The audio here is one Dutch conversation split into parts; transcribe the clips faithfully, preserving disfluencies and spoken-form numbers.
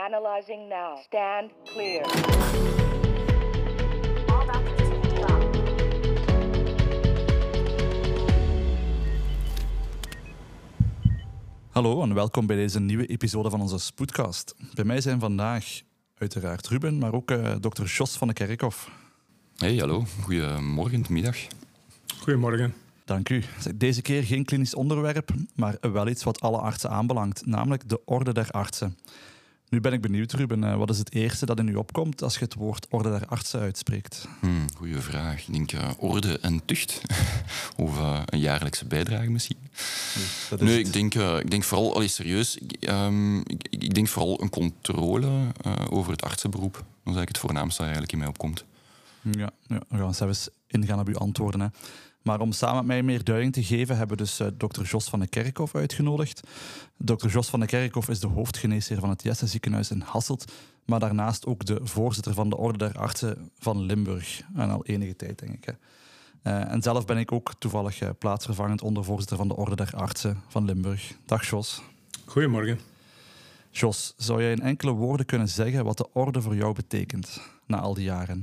Analyzing now. Stand clear. Hallo en welkom bij deze nieuwe episode van onze Spoedcast. Bij mij zijn vandaag uiteraard Ruben, maar ook uh, dokter Jos van de Kerkhof. Hey, hallo. Goedemorgen, middag. Goedemorgen. Dank u. Deze keer geen klinisch onderwerp, maar wel iets wat alle artsen aanbelangt, namelijk de orde der artsen. Nu ben ik benieuwd, Ruben, wat is het eerste dat in u opkomt als je het woord orde der artsen uitspreekt? Hmm, goeie vraag. Ik denk uh, orde en tucht. of uh, een jaarlijkse bijdrage misschien. Dat is nee, het. ik denk, uh, ik denk vooral, allee, serieus, ik, um, ik, ik denk vooral een controle uh, over het artsenberoep. Dat is eigenlijk het voornaamste dat eigenlijk in mij opkomt. Ja, ja, we gaan zelfs ingaan op uw antwoorden. Hè. Maar om samen met mij meer duiding te geven, hebben we dus uh, dokter Jos van de Kerkhof uitgenodigd. dokter Jos van de Kerkhof is de hoofdgeneesheer van het Jesse ziekenhuis in Hasselt, maar daarnaast ook de voorzitter van de Orde der Artsen van Limburg. En al enige tijd, denk ik. Hè. Uh, en zelf ben ik ook toevallig uh, plaatsvervangend ondervoorzitter van de Orde der Artsen van Limburg. Dag Jos. Goedemorgen. Jos, zou jij in enkele woorden kunnen zeggen wat de orde voor jou betekent na al die jaren?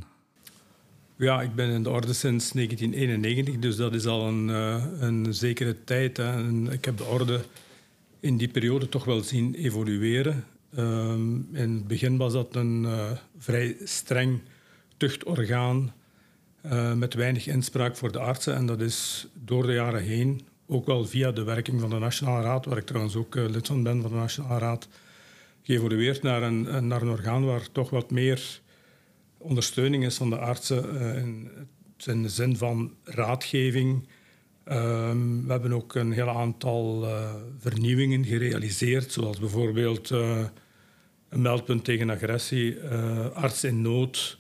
Ja, ik ben in de orde sinds negentien eenennegentig, dus dat is al een, uh, een zekere tijd. Hè. En ik heb de orde in die periode toch wel zien evolueren. Um, in het begin was dat een uh, vrij streng tuchtorgaan uh, met weinig inspraak voor de artsen. En dat is door de jaren heen, ook wel via de werking van de Nationale Raad, waar ik trouwens ook uh, lid van ben van de Nationale Raad, geëvolueerd naar een, naar een orgaan waar toch wat meer ondersteuning is van de artsen uh, in, in de zin van raadgeving. Um, we hebben ook een heel aantal uh, vernieuwingen gerealiseerd, zoals bijvoorbeeld uh, een meldpunt tegen agressie, uh, arts in nood,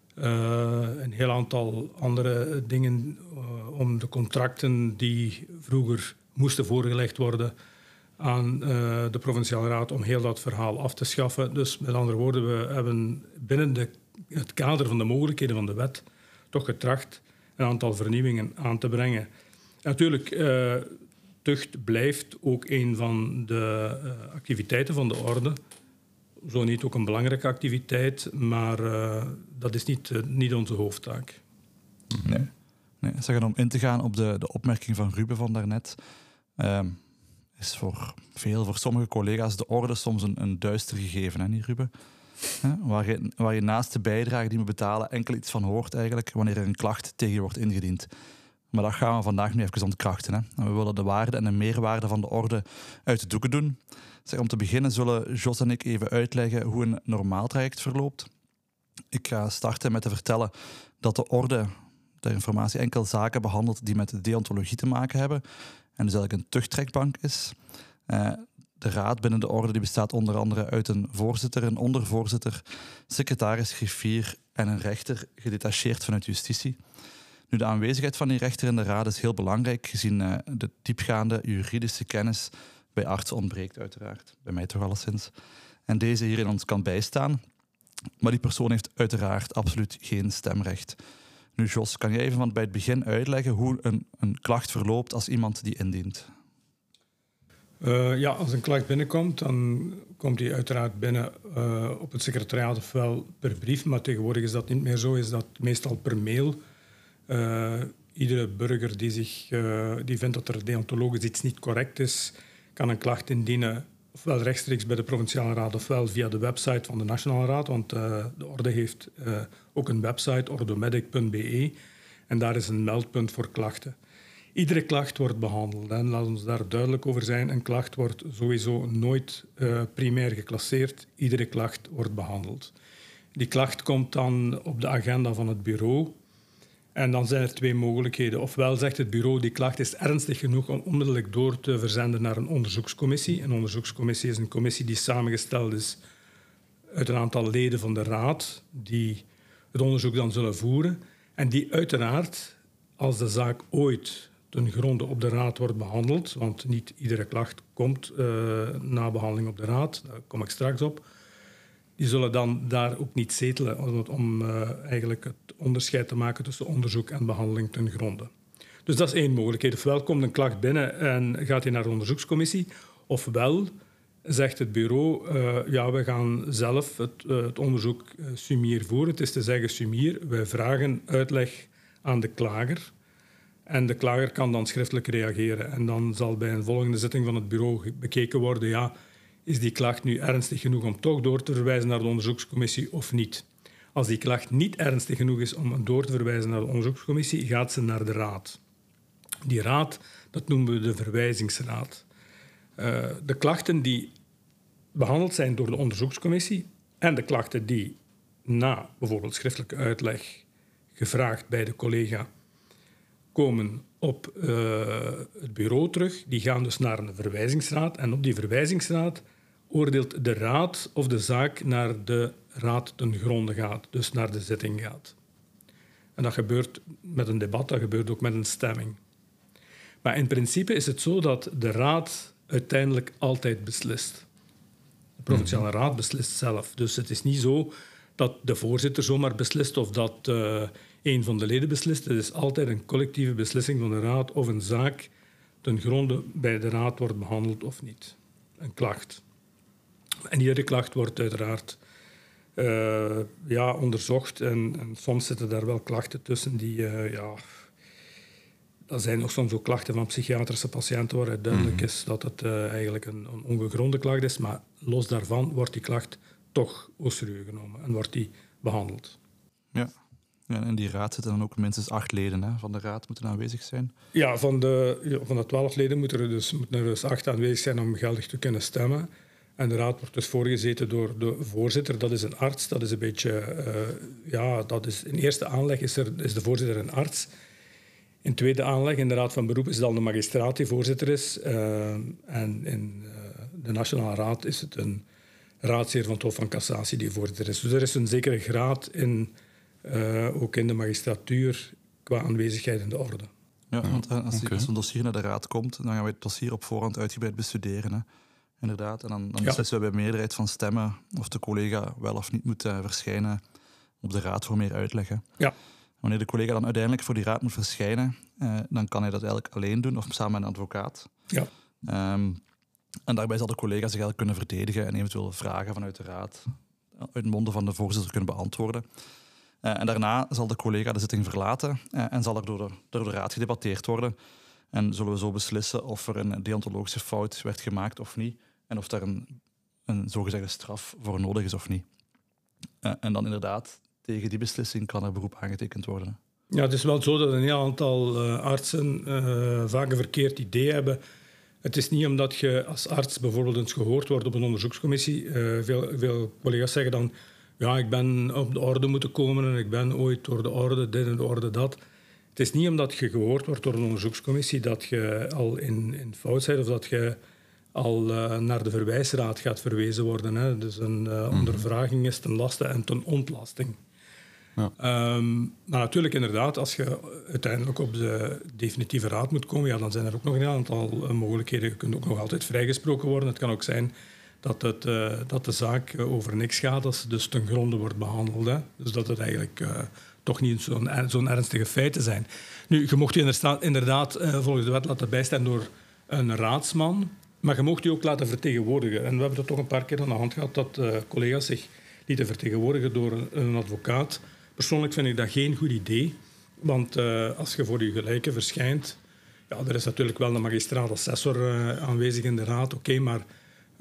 uh, een heel aantal andere dingen uh, om de contracten die vroeger moesten voorgelegd worden aan uh, de Provinciale Raad om heel dat verhaal af te schaffen. Dus met andere woorden, we hebben binnen de het kader van de mogelijkheden van de wet toch getracht een aantal vernieuwingen aan te brengen. En natuurlijk, uh, tucht blijft ook een van de uh, activiteiten van de orde. Zo niet ook een belangrijke activiteit, maar uh, dat is niet, uh, niet onze hoofdtaak. Nee. nee. Zeg, om in te gaan op de, de opmerking van Ruben van daarnet, uh, is voor veel, voor sommige collega's de orde soms een, een duister gegeven, hè, niet Ruben? Ja, waar, je, waar je naast de bijdrage die we betalen enkel iets van hoort eigenlijk wanneer er een klacht tegen je wordt ingediend. Maar dat gaan we vandaag nu even ontkrachten. Hè. En we willen de waarde en de meerwaarde van de orde uit de doeken doen. Zeg, om te beginnen zullen Jos en ik even uitleggen hoe een normaal traject verloopt. Ik ga starten met te vertellen dat de orde ter informatie enkel zaken behandelt die met deontologie te maken hebben. En dus eigenlijk een tuchttrekbank is. Uh, De raad binnen de orde die bestaat onder andere uit een voorzitter, een ondervoorzitter, secretaris, griffier en een rechter, gedetacheerd vanuit justitie. Nu, de aanwezigheid van die rechter in de raad is heel belangrijk, gezien uh, de diepgaande juridische kennis bij artsen ontbreekt uiteraard. Bij mij toch alleszins. En deze hierin ons kan bijstaan. Maar die persoon heeft uiteraard absoluut geen stemrecht. Nu, Jos, kan jij even van bij het begin uitleggen hoe een, een klacht verloopt als iemand die indient? Uh, ja, als een klacht binnenkomt, dan komt die uiteraard binnen uh, op het secretariaat ofwel per brief, maar tegenwoordig is dat niet meer zo, is dat meestal per mail. Uh, iedere burger die, zich, uh, die vindt dat er deontologisch iets niet correct is, kan een klacht indienen, ofwel rechtstreeks bij de Provinciale Raad, ofwel via de website van de Nationale Raad, want uh, de orde heeft uh, ook een website, ordomedic punt b e, en daar is een meldpunt voor klachten. Iedere klacht wordt behandeld. En laat ons daar duidelijk over zijn. Een klacht wordt sowieso nooit uh, primair geclasseerd. Iedere klacht wordt behandeld. Die klacht komt dan op de agenda van het bureau. En dan zijn er twee mogelijkheden. Ofwel zegt het bureau, die klacht is ernstig genoeg om onmiddellijk door te verzenden naar een onderzoekscommissie. Een onderzoekscommissie is een commissie die samengesteld is uit een aantal leden van de raad, die het onderzoek dan zullen voeren. En die uiteraard, als de zaak ooit ten gronde op de raad wordt behandeld, want niet iedere klacht komt uh, na behandeling op de raad, daar kom ik straks op, die zullen dan daar ook niet zetelen om, om uh, eigenlijk het onderscheid te maken tussen onderzoek en behandeling ten gronde. Dus dat is één mogelijkheid. Ofwel komt een klacht binnen en gaat hij naar de onderzoekscommissie, ofwel zegt het bureau, uh, ja, we gaan zelf het, uh, het onderzoek uh, sumier voeren. Het is te zeggen, sumier, wij vragen uitleg aan de klager. En de klager kan dan schriftelijk reageren. En dan zal bij een volgende zitting van het bureau bekeken worden, ja, is die klacht nu ernstig genoeg om toch door te verwijzen naar de onderzoekscommissie of niet? Als die klacht niet ernstig genoeg is om door te verwijzen naar de onderzoekscommissie, gaat ze naar de raad. Die raad, dat noemen we de verwijzingsraad. Uh, de klachten die behandeld zijn door de onderzoekscommissie en de klachten die na bijvoorbeeld schriftelijke uitleg gevraagd bij de collega komen op uh, het bureau terug, die gaan dus naar een verwijzingsraad en op die verwijzingsraad oordeelt de raad of de zaak naar de raad ten gronde gaat, dus naar de zitting gaat. En dat gebeurt met een debat, dat gebeurt ook met een stemming. Maar in principe is het zo dat de raad uiteindelijk altijd beslist. De provinciale raad beslist zelf. Dus het is niet zo dat de voorzitter zomaar beslist of dat uh, een van de leden beslist. Het is altijd een collectieve beslissing van de raad of een zaak ten gronde bij de raad wordt behandeld of niet. Een klacht. En iedere klacht wordt uiteraard uh, ja, onderzocht. En, en soms zitten daar wel klachten tussen die... Uh, ja, er zijn nog soms ook klachten van psychiatrische patiënten waaruit duidelijk mm-hmm. is dat het uh, eigenlijk een, een ongegronde klacht is. Maar los daarvan wordt die klacht toch au serieus genomen en wordt die behandeld. Ja. Ja, en die raad zitten dan ook minstens acht leden hè, van de raad moeten aanwezig zijn? Ja, van de, ja, van de twaalf leden moeten er, dus, moeten er dus acht aanwezig zijn om geldig te kunnen stemmen. En de raad wordt dus voorgezeten door de voorzitter. Dat is een arts. Dat is een beetje... Uh, ja, dat is, in eerste aanleg is, er, is de voorzitter een arts. In tweede aanleg, in de raad van beroep, is het dan de magistraat die voorzitter is. Uh, en in uh, de Nationale Raad is het een raadsheer van het Hof van Cassatie die voorzitter is. Dus er is een zekere graad in... Uh, ook in de magistratuur qua aanwezigheid in de orde. Ja, want als, okay. als een dossier naar de raad komt, dan gaan we het dossier op voorhand uitgebreid bestuderen. Hè. Inderdaad. En dan, dan ja. beslissen we bij meerderheid van stemmen of de collega wel of niet moet uh, verschijnen op de raad voor meer uitleg. Hè. Ja. Wanneer de collega dan uiteindelijk voor die raad moet verschijnen, uh, dan kan hij dat eigenlijk alleen doen of samen met een advocaat. Ja. Um, en daarbij zal de collega zich eigenlijk kunnen verdedigen en eventueel vragen vanuit de raad uit de monden van de voorzitter kunnen beantwoorden. Uh, en daarna zal de collega de zitting verlaten uh, en zal er door de, door de raad gedebatteerd worden. En zullen we zo beslissen of er een deontologische fout werd gemaakt of niet. En of daar een, een zogezegde straf voor nodig is of niet. Uh, en dan inderdaad, tegen die beslissing kan er beroep aangetekend worden. Ja, het is wel zo dat een heel aantal uh, artsen uh, vaak een verkeerd idee hebben. Het is niet omdat je als arts bijvoorbeeld eens gehoord wordt op een onderzoekscommissie. Uh, veel, veel collega's zeggen dan... Ja, ik ben op de orde moeten komen en ik ben ooit door de orde dit en de orde dat. Het is niet omdat je gehoord wordt door een onderzoekscommissie dat je al in, in fout bent of dat je al uh, naar de verwijsraad gaat verwezen worden. Hè. Dus een uh, mm-hmm. ondervraging is ten laste en ten ontlasting. Ja. Um, maar natuurlijk, inderdaad, als je uiteindelijk op de definitieve raad moet komen, ja, dan zijn er ook nog een aantal uh, mogelijkheden. Je kunt ook nog altijd vrijgesproken worden. Het kan ook zijn... Dat, het, uh, dat de zaak uh, over niks gaat, als ze dus ten gronde wordt behandeld. Hè. Dus dat het eigenlijk uh, toch niet zo'n, zo'n ernstige feiten zijn. Nu, je mocht je inderdaad, inderdaad uh, volgens de wet laten bijstaan door een raadsman, maar je mocht je ook laten vertegenwoordigen. En we hebben dat toch een paar keer aan de hand gehad, dat uh, collega's zich lieten vertegenwoordigen door een, een advocaat. Persoonlijk vind ik dat geen goed idee, want uh, als je voor je gelijke verschijnt... Ja, er is natuurlijk wel een magistraat-assessor uh, aanwezig in de raad, oké, okay, maar... Uh,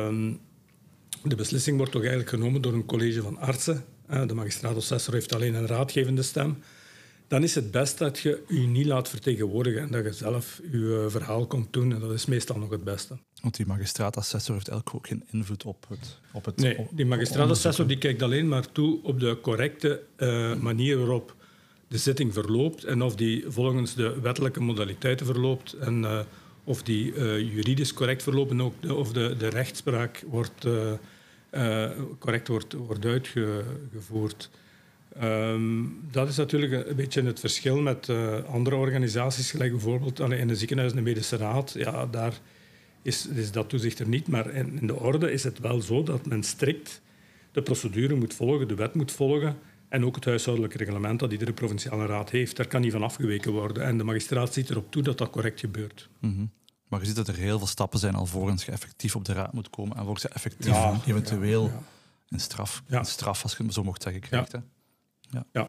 de beslissing wordt toch eigenlijk genomen door een college van artsen. Uh, de magistraat-assessor heeft alleen een raadgevende stem. Dan is het best dat je je niet laat vertegenwoordigen en dat je zelf je uh, verhaal komt doen. En dat is meestal nog het beste. Want die magistraat-assessor heeft eigenlijk ook geen invloed op het... Op het nee, die magistraat-assessor die kijkt alleen maar toe op de correcte uh, manier waarop de zitting verloopt en of die volgens de wettelijke modaliteiten verloopt en... Uh, of die uh, juridisch correct verlopen, ook de, of de, de rechtspraak wordt, uh, uh, correct wordt, wordt uitgevoerd. Um, dat is natuurlijk een, een beetje het verschil met uh, andere organisaties, gelijk bijvoorbeeld allee, in de ziekenhuis, de medische raad. Ja, daar is, is dat toezicht er niet, maar in, in de orde is het wel zo dat men strikt de procedure moet volgen, de wet moet volgen en ook het huishoudelijk reglement dat iedere provinciale raad heeft. Daar kan niet van afgeweken worden. En de magistraat ziet erop toe dat dat correct gebeurt. Mm-hmm. Maar je ziet dat er heel veel stappen zijn alvorens je effectief op de raad moet komen en volgens je effectief Ja, eventueel ja, ja. Een, straf, Ja. een straf, als je het zo mocht zeggen, krijgt. Hè? Ja. Ja.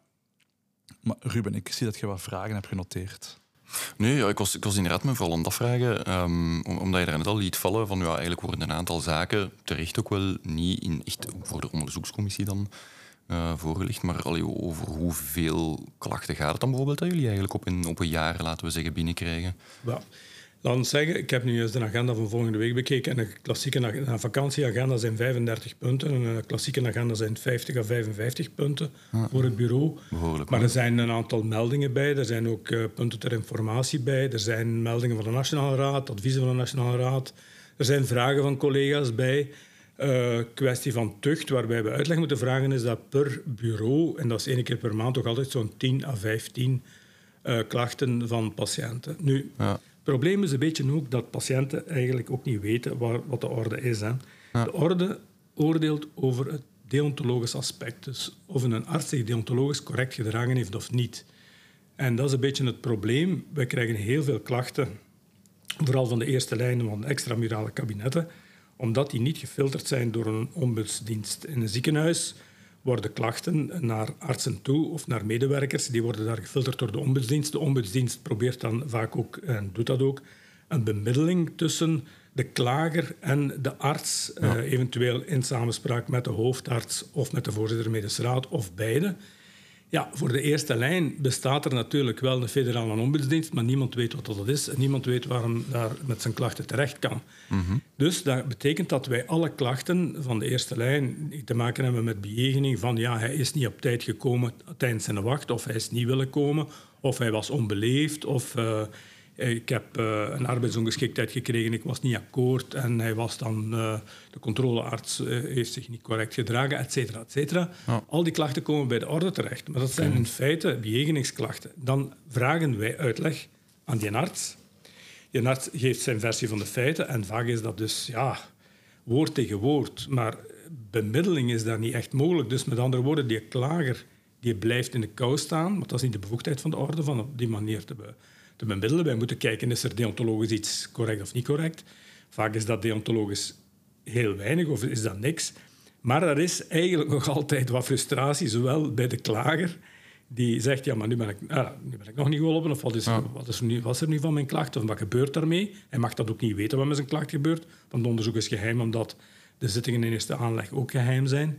Maar Ruben, ik zie dat je wat vragen hebt genoteerd. Nee, ja, ik, was, ik was inderdaad me vooral aan het afvragen, um, omdat je daar net al liet vallen van ja, eigenlijk worden een aantal zaken terecht ook wel niet in echt voor de onderzoekscommissie dan uh, voorgelegd, maar allee, over hoeveel klachten gaat het dan bijvoorbeeld dat jullie eigenlijk op een, op een jaar, laten we zeggen, binnenkrijgen? Ja. Laat ons zeggen, ik heb nu eens de agenda van volgende week bekeken en een klassieke ag- een vakantieagenda zijn vijfendertig punten en een klassieke agenda zijn vijftig à vijfenvijftig punten Ah, voor het bureau. Behoorlijk. Maar hoor. er zijn een aantal meldingen bij, er zijn ook uh, punten ter informatie bij, er zijn meldingen van de Nationale Raad, adviezen van de Nationale Raad, er zijn vragen van collega's bij. Uh, kwestie van tucht, waarbij we uitleg moeten vragen, is dat per bureau, en dat is één keer per maand, toch altijd zo'n tien à vijftien uh, klachten van patiënten. Nu, Ja. het probleem is een beetje ook dat patiënten eigenlijk ook niet weten waar, wat de orde is. Hè. Ja. De orde oordeelt over het deontologisch aspect. Dus of een arts zich deontologisch correct gedragen heeft of niet. En dat is een beetje het probleem. Wij krijgen heel veel klachten, vooral van de eerste lijnen van de extramurale kabinetten, omdat die niet gefilterd zijn door een ombudsdienst. In een ziekenhuis worden klachten naar artsen toe of naar medewerkers. Die worden daar gefilterd door de ombudsdienst. De ombudsdienst probeert dan vaak ook, en doet dat ook, een bemiddeling tussen de klager en de arts, Ja. uh, eventueel in samenspraak met de hoofdarts of met de voorzitter medische raad of beide. Ja, voor de eerste lijn bestaat er natuurlijk wel een federale ombudsdienst, maar niemand weet wat dat is en niemand weet waarom daar met zijn klachten terecht kan. Mhm. Dus dat betekent dat wij alle klachten van de eerste lijn die te maken hebben met bejegening van ja, hij is niet op tijd gekomen tijdens zijn wacht, of hij is niet willen komen, of hij was onbeleefd, of uh, ik heb uh, een arbeidsongeschiktheid gekregen, ik was niet akkoord en hij was dan, uh, de controlearts uh, heeft zich niet correct gedragen, et cetera, et cetera. Ja. Al die klachten komen bij de orde terecht, maar dat zijn in feite bejegeningsklachten. Dan vragen wij uitleg aan die arts. Die arts geeft zijn versie van de feiten en vaak is dat dus ja, woord tegen woord. Maar bemiddeling is daar niet echt mogelijk. Dus met andere woorden, die klager die blijft in de kou staan, want dat is niet de bevoegdheid van de orde van op die manier te, be, te bemiddelen. Wij moeten kijken, is er deontologisch iets correct of niet correct? Vaak is dat deontologisch heel weinig of is dat niks. Maar er is eigenlijk nog altijd wat frustratie, zowel bij de klager, die zegt, ja, maar nu ben ik, ah, nu ben ik nog niet geholpen, of wat is, er, Ja. wat is er nu, wat is er nu van mijn klacht, of wat gebeurt daarmee? Hij mag dat ook niet weten wat met zijn klacht gebeurt, want het onderzoek is geheim, omdat de zittingen in eerste aanleg ook geheim zijn.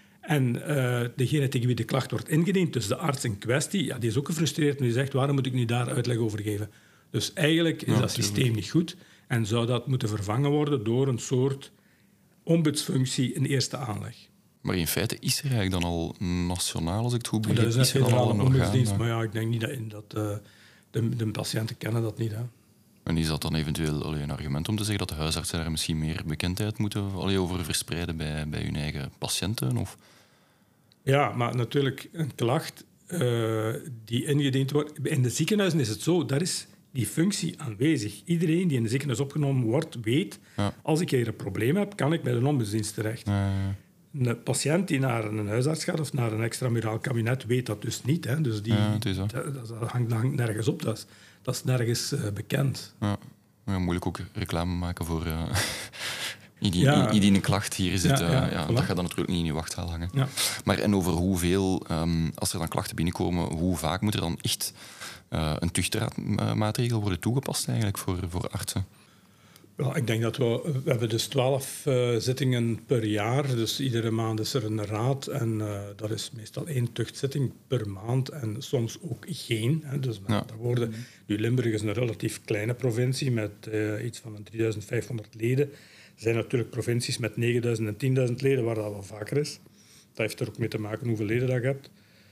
En uh, degene tegen wie de klacht wordt ingediend, dus de arts in kwestie, ja, die is ook gefrustreerd en die zegt, waarom moet ik nu daar uitleg over geven? Dus eigenlijk is Ja, dat systeem niet goed en zou dat moeten vervangen worden door een soort ombudsfunctie in eerste aanleg. Maar in feite is er eigenlijk dan al nationaal, als ik het goed Dat begrijp, is een is er dan al federale een orgaan. ombudsdienst, hè? maar ja, ik denk niet dat, dat uh, de, de patiënten kennen dat niet. Hè. En is dat dan eventueel allee, een argument om te zeggen dat de huisartsen daar misschien meer bekendheid moeten allee, over verspreiden bij, bij hun eigen patiënten? Of? Ja, maar natuurlijk een klacht uh, die ingediend wordt. In de ziekenhuizen is het zo, daar is die functie aanwezig. Iedereen die in de ziekenhuis opgenomen wordt, weet, Ja. als ik hier een probleem heb, kan ik bij de ombudsdienst terecht. Uh, Een patiënt die naar een huisarts gaat of naar een extramuraal kabinet weet dat dus niet. Hè. Dus die, Ja, het is zo. dat, dat hangt, dat hangt nergens op. Dat is, dat is nergens uh, bekend. ja. Ja, moeilijk ook reclame maken voor... Uh, indien, Ja. indien een klacht hier zit, Ja, uh, ja, ja, voilà. dat gaat dan natuurlijk niet in je wachtzaal hangen. Ja. Maar en over hoeveel, um, als er dan klachten binnenkomen, hoe vaak moet er dan echt uh, een tuchtraadmaatregel worden toegepast eigenlijk voor, voor artsen? Ja, ik denk dat we... We hebben dus twaalf uh, zittingen per jaar. Dus iedere maand is er een raad. En uh, dat is meestal één tuchtzitting per maand. En soms ook geen. Hè. Dus met Ja. andere woorden... Nu, Limburg is een relatief kleine provincie met uh, iets van drieduizend vijfhonderd leden. Er zijn natuurlijk provincies met negenduizend en tienduizend leden waar dat wel vaker is. Dat heeft er ook mee te maken hoeveel leden dat je hebt.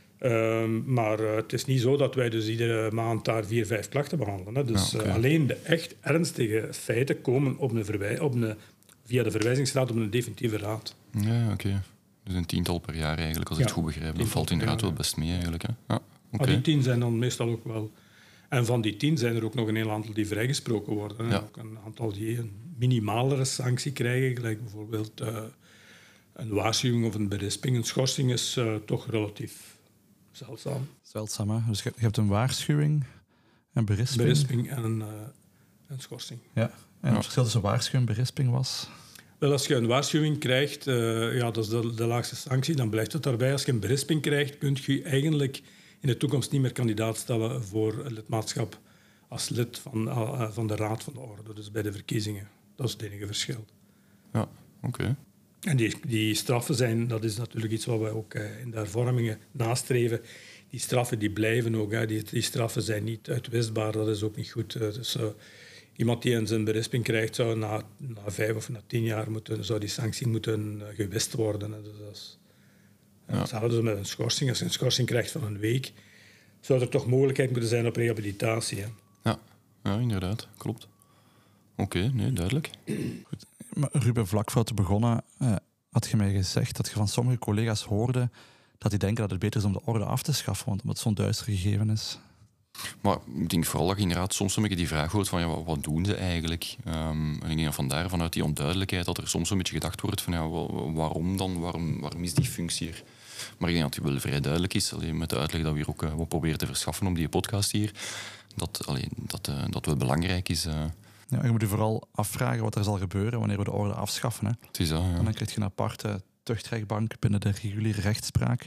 Um, maar uh, het is niet zo dat wij dus iedere maand daar vier, vijf klachten behandelen. Hè. Dus Ja, oké. uh, alleen de echt ernstige feiten komen op een verwij- op een, via de verwijzingsraad op een definitieve raad. Ja, oké. Okay. Dus een tiental per jaar eigenlijk, als ik Ja, het goed begrijp. Dat tiental valt per inderdaad jaar, wel best mee eigenlijk. Hè? Ja, oké. Maar die tien zijn dan meestal ook wel... En van die tien zijn er ook nog een heel aantal die vrijgesproken worden. Ja. En ook een aantal die een minimalere sanctie krijgen. Gelijk bijvoorbeeld uh, een waarschuwing of een berisping. Een schorsing is uh, toch relatief zeldzaam. Zeldzaam, hè? Dus je je hebt een waarschuwing, een berisping. Berisping en een, uh, een schorsing. Ja. En Ja. het verschil tussen waarschuwing en berisping was... Wel, als je een waarschuwing krijgt, uh, ja, dat is de, de laagste sanctie, dan blijft het daarbij. Als je een berisping krijgt, kun je eigenlijk in de toekomst niet meer kandidaat stellen voor het lidmaatschap als lid van, uh, van de Raad van de Orde, dus bij de verkiezingen. Dat is het enige verschil. Ja, oké. Okay. En die, die straffen zijn, dat is natuurlijk iets wat wij ook uh, in de hervormingen nastreven. Die straffen die blijven ook. Hè. Die, die straffen zijn niet uitwisbaar, dat is ook niet goed. Uh, dus, uh, iemand die een zijn berisping krijgt, zou na, na vijf of na tien jaar moeten, zou die sanctie moeten uh, gewist worden. Hè. Dus dat is, ja. Hetzelfde met een schorsing. Als je een schorsing krijgt van een week, zou er toch mogelijkheid moeten zijn op rehabilitatie. Hè. Ja. ja, inderdaad. Klopt. Oké, okay, nee, duidelijk. Goed. Maar Ruben, vlak voor te begonnen uh, had je mij gezegd dat je van sommige collega's hoorde dat die denken dat het beter is om de orde af te schaffen, want omdat het zo'n duister gegeven is. Maar ik denk vooral dat je inderdaad soms een beetje die vraag hoort van ja, wat, wat doen ze eigenlijk? Um, en ik denk dat vandaar, vanuit die onduidelijkheid, dat er soms een beetje gedacht wordt van ja, waarom dan? Waarom, waarom is die functie er? Maar ik denk dat het wel vrij duidelijk is, alleen met de uitleg dat we hier ook uh, wat proberen te verschaffen op die podcast hier, dat allee, dat, uh, dat wel belangrijk is. Uh. Ja, je moet je vooral afvragen wat er zal gebeuren wanneer we de orde afschaffen. Hè. Het is dat, ja. En dan krijg je een aparte tuchtrechtbank binnen de reguliere rechtspraak,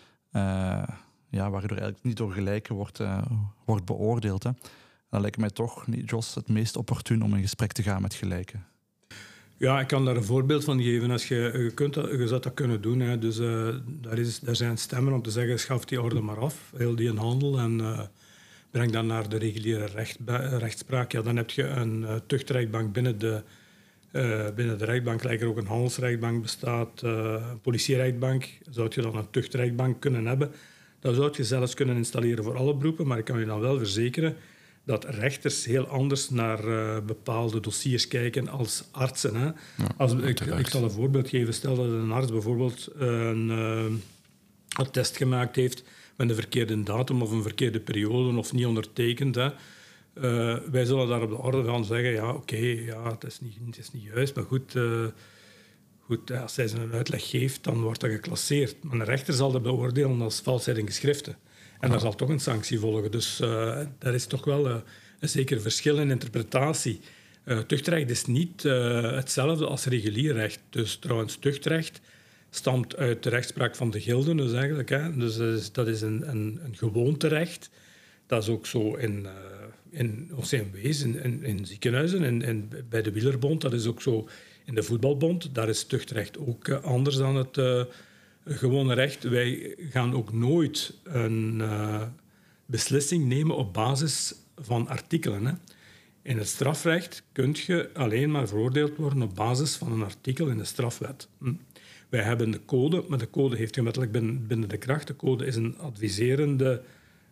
uh, ja, waardoor eigenlijk niet door gelijken wordt, uh, wordt beoordeeld. Hè. En dan lijkt mij toch, Jos, het meest opportun om in gesprek te gaan met gelijken. Ja, ik kan daar een voorbeeld van geven. Als je, je, kunt dat, je zou dat kunnen doen. Hè. Dus, uh, daar, is, daar zijn stemmen om te zeggen, schaf die orde maar af, heel die een handel, en uh, breng dat naar de reguliere recht, rechtspraak. Ja, dan heb je een uh, tuchtrechtbank binnen de, uh, binnen de rechtbank, lijkt er ook een handelsrechtbank bestaat, uh, een politierechtbank. Zou je dan een tuchtrechtbank kunnen hebben? Dat zou je zelfs kunnen installeren voor alle beroepen, maar ik kan je dan wel verzekeren dat rechters heel anders naar uh, bepaalde dossiers kijken als artsen. Hè. Ja, als, ik, ik zal een voorbeeld geven. Stel dat een arts bijvoorbeeld een uh, attest gemaakt heeft met een verkeerde datum of een verkeerde periode of niet ondertekend. Hè. Uh, wij zullen daar op de orde gaan zeggen, ja, oké, okay, ja, het, is niet, het is niet juist, maar goed... Uh, Goed, als hij zijn uitleg geeft, dan wordt dat geclasseerd. Maar een rechter zal dat beoordelen als valsheid in geschriften. En ja. Daar zal toch een sanctie volgen. Dus uh, daar is toch wel uh, een zeker verschil in interpretatie. Uh, tuchtrecht is niet uh, hetzelfde als regulier recht. Dus trouwens, tuchtrecht stamt uit de rechtspraak van de gilden. Dus eigenlijk, hè. Dus dat is, dat is een, een, een gewoonterecht. Dat is ook zo in, uh, in O C M W's, in, in, in ziekenhuizen, in, in, bij de Wielerbond. Dat is ook zo... In de voetbalbond, daar is tuchtrecht ook uh, anders dan het uh, gewone recht. Wij gaan ook nooit een uh, beslissing nemen op basis van artikelen. Hè. In het strafrecht kun je alleen maar veroordeeld worden op basis van een artikel in de strafwet. Hm. Wij hebben de code, maar de code heeft gemettelijk binnen, binnen de kracht. De code is een adviserende...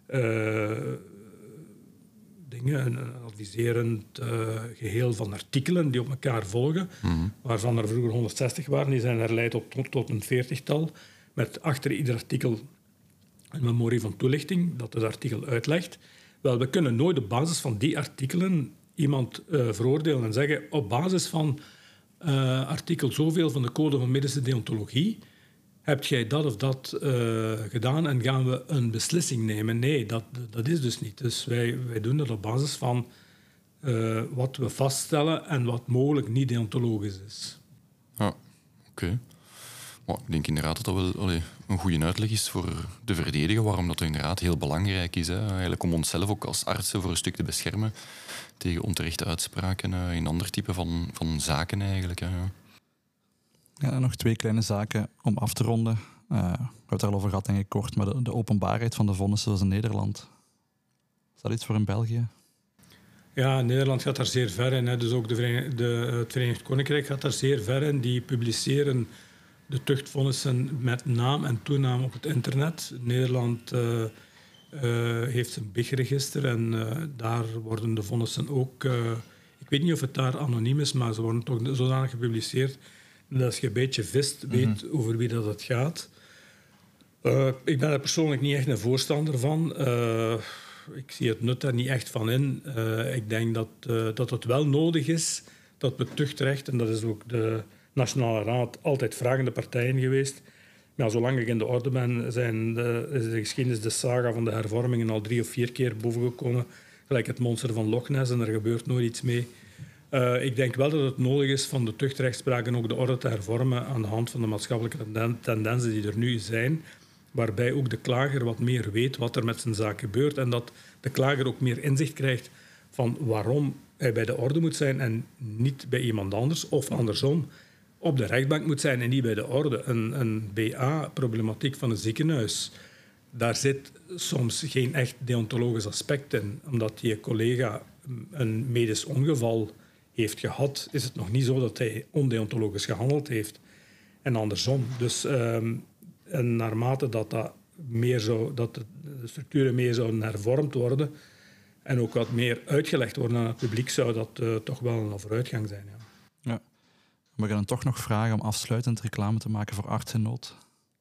Uh, dingen, een, een adviserend uh, geheel van artikelen die op elkaar volgen, mm-hmm. waarvan er vroeger honderdzestig waren, die zijn herleid op, tot, tot een veertigtal, met achter ieder artikel een memorie van toelichting, dat het artikel uitlegt. Wel, we kunnen nooit op basis van die artikelen iemand uh, veroordelen en zeggen, op basis van uh, artikel zoveel van de Code van Medische Deontologie, heb jij dat of dat uh, gedaan en gaan we een beslissing nemen? Nee, dat, dat is dus niet. Dus wij, wij doen dat op basis van uh, wat we vaststellen en wat mogelijk niet deontologisch is. Ja, oké. Okay. Maar ik denk inderdaad dat dat wel allee, een goede uitleg is voor de verdediger, waarom dat inderdaad heel belangrijk is. Hè? Eigenlijk om onszelf ook als artsen voor een stuk te beschermen tegen onterechte uitspraken uh, in ander type van, van zaken eigenlijk. Hè? Ja, en nog twee kleine zaken om af te ronden. Uh, we hebben het er al over gehad, denk ik, kort. Maar de, de openbaarheid van de vonnissen was in Nederland. Is dat iets voor in België? Ja, Nederland gaat daar zeer ver in. Hè. Dus ook de Verenigd, de, het Verenigd Koninkrijk gaat daar zeer ver in. Die publiceren de tuchtvonnissen met naam en toenaam op het internet. Nederland uh, uh, heeft een B I G-register en uh, daar worden de vonnissen ook... Uh, ik weet niet of het daar anoniem is, maar ze worden toch zodanig gepubliceerd dat als je een beetje vist, weet mm-hmm. over wie dat het gaat. Uh, ik ben er persoonlijk niet echt een voorstander van. Uh, ik zie het nut daar niet echt van in. Uh, ik denk dat, uh, dat het wel nodig is dat we tuchtrecht, en dat is ook de Nationale Raad, altijd vragende partijen geweest. Maar zolang ik in de orde ben, zijn de, is de geschiedenis, de saga van de hervormingen al drie of vier keer bovengekomen. gelijk het monster van Loch Ness en er gebeurt nooit iets mee. Uh, ik denk wel dat het nodig is van de tuchtrechtspraak en ook de orde te hervormen aan de hand van de maatschappelijke tenden- tendensen die er nu zijn, waarbij ook de klager wat meer weet wat er met zijn zaak gebeurt en dat de klager ook meer inzicht krijgt van waarom hij bij de orde moet zijn en niet bij iemand anders, of andersom, op de rechtbank moet zijn en niet bij de orde. Een, een B A-problematiek van een ziekenhuis, daar zit soms geen echt deontologisch aspect in. Omdat die collega een medisch ongeval heeft gehad, is het nog niet zo dat hij ondeontologisch gehandeld heeft. En andersom. Dus um, en naarmate dat, dat, meer zou, dat de structuren meer zouden hervormd worden en ook wat meer uitgelegd worden aan het publiek, zou dat uh, toch wel een vooruitgang zijn. Ja. Ja. We gaan toch nog vragen om afsluitend reclame te maken voor Arts in Nood.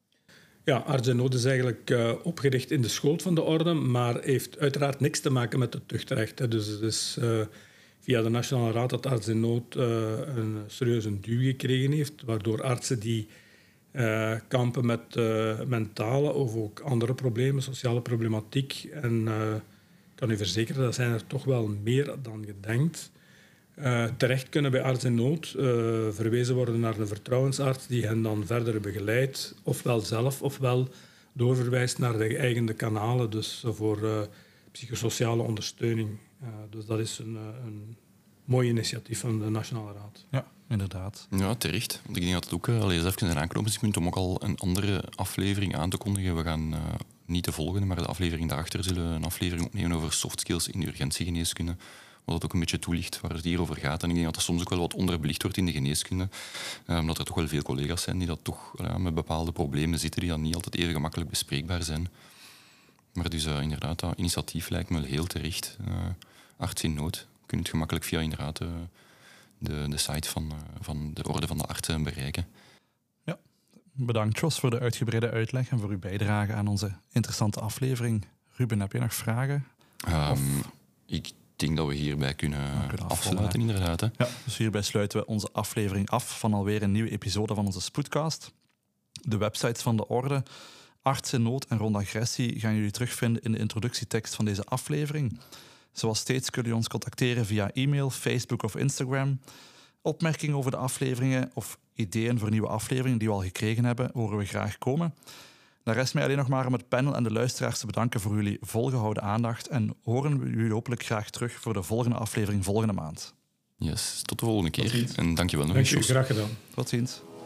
Ja, Arts in Nood is eigenlijk uh, opgericht in de schoot van de orde, maar heeft uiteraard niks te maken met het tuchtrecht. Hè. Dus het is uh, via de Nationale Raad dat Arts in Nood uh, een serieuze duw gekregen heeft, waardoor artsen die uh, kampen met uh, mentale of ook andere problemen, sociale problematiek, en uh, ik kan u verzekeren, dat zijn er toch wel meer dan gedenkt, Uh, terecht kunnen bij Arts in Nood, uh, verwezen worden naar een vertrouwensarts die hen dan verder begeleidt, ofwel zelf, ofwel doorverwijst naar de eigen kanalen, dus voor uh, psychosociale ondersteuning. Uh, dus dat is een, uh, een mooi initiatief van de Nationale Raad. Ja, inderdaad. Ja, terecht. Want ik denk dat het ook uh, allee, even een aanknopingspunt om ook al een andere aflevering aan te kondigen. We gaan uh, niet de volgende, maar de aflevering daarachter zullen een aflevering opnemen over soft skills in de urgentiegeneeskunde. Wat het ook een beetje toelicht waar het hier over gaat. En ik denk dat dat soms ook wel wat onderbelicht wordt in de geneeskunde. Uh, omdat er toch wel veel collega's zijn die dat toch uh, met bepaalde problemen zitten die dan niet altijd even gemakkelijk bespreekbaar zijn. Maar dus uh, inderdaad, dat initiatief lijkt me heel terecht. Uh, Arts in Nood. Je kunt het gemakkelijk via inderdaad uh, de, de site van, uh, van de Orde van de Artsen bereiken. Ja, bedankt Jos voor de uitgebreide uitleg en voor uw bijdrage aan onze interessante aflevering. Ruben, heb je nog vragen? Um, of... Ik Ik denk dat we hierbij kunnen, ja, kunnen afsluiten, inderdaad. Hè. Ja, dus hierbij sluiten we onze aflevering af van alweer een nieuwe episode van onze Spoedcast. De websites van de Orde, Arts in Nood en Rond Agressie gaan jullie terugvinden in de introductietekst van deze aflevering. Zoals steeds kunnen jullie ons contacteren via e-mail, Facebook of Instagram. Opmerkingen over de afleveringen of ideeën voor nieuwe afleveringen die we al gekregen hebben, horen we graag komen. Dan rest mij alleen nog maar om het panel en de luisteraars te bedanken voor jullie volgehouden aandacht en horen we jullie hopelijk graag terug voor de volgende aflevering volgende maand. Yes, tot de volgende keer. En dankjewel nog eens. Dank je, graag gedaan. Tot ziens.